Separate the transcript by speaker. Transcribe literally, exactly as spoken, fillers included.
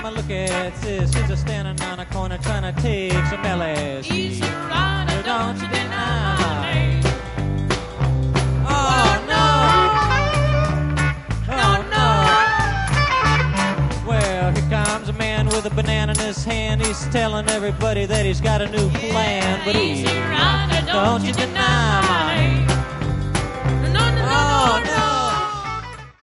Speaker 1: Mama, look at sis. She's a standing on a corner trying to take some L S D.
Speaker 2: Easy rider, don't you deny me.
Speaker 1: Oh, no. Oh, no. Well, here comes a man with a banana in his hand. He's telling everybody that he's got a new plan. But
Speaker 2: Easy
Speaker 1: he,
Speaker 2: rider, don't you deny me. No, no, no, no.
Speaker 1: oh,